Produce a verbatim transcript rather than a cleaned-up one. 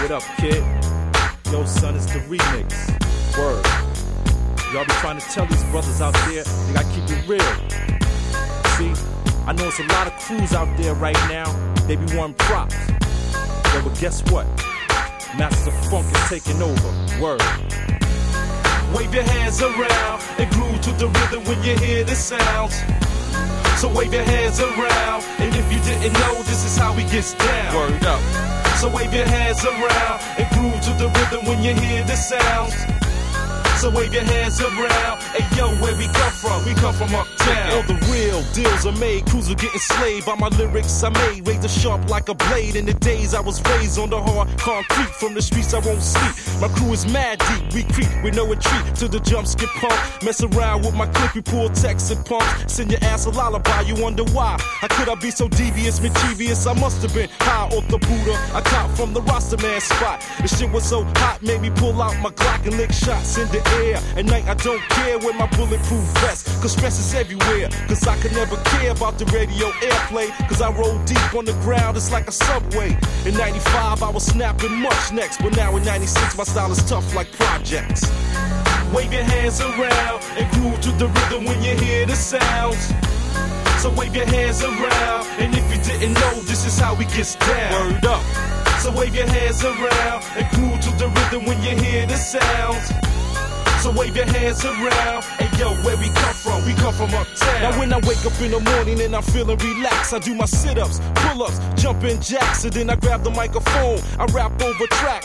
What up, kid? Yo, son, it's the remix. Word. Y'all be trying to tell these brothers out there they gotta keep it real. See, I know it's a lot of crews out there right now. They be wanting props. Yo, but guess what? Masters of Funk is taking over. Word. Wave your hands around and groove to the rhythm when you hear the sounds. So wave your hands around, and if you didn't know, this is how we gets down. Word up. So wave your hands around and groove to the rhythm when you hear the sounds. So wave your hands around. Hey yo, where we come from? We come from uptown. All the real deals are made. Crews are getting slayed by my lyrics I made. Razor sharp like a blade. In the days I was raised on the hard concrete. From the streets I won't sleep. My crew is mad deep. We creep with no retreat to the jump skip pump. Mess around with my clip, we pull texts and pumps. Send your ass a lullaby. You wonder why? How could I be so devious, mischievous? I must have been high off the Buddha. I caught from the roster man spot. The shit was so hot, made me pull out my Glock and lick shots in the air. At night I don't care with my bulletproof vest, cause stress is everywhere. Cause I could never care about the radio airplay, cause I roll deep on the ground, it's like a subway. In ninety-five I was snapping much next, but now in ninety-six my style is tough like projects. Wave your hands around and groove to the rhythm when you hear the sounds. So wave your hands around, and if you didn't know, this is how we get down. Word up. So wave your hands around and groove to the rhythm when you hear the sounds. So wave your hands around. Hey yo, where we come from? We come from uptown. Now when I wake up in the morning and I'm feeling relaxed, I do my sit-ups, pull-ups, jumping jacks, and then I grab the microphone. I rap over track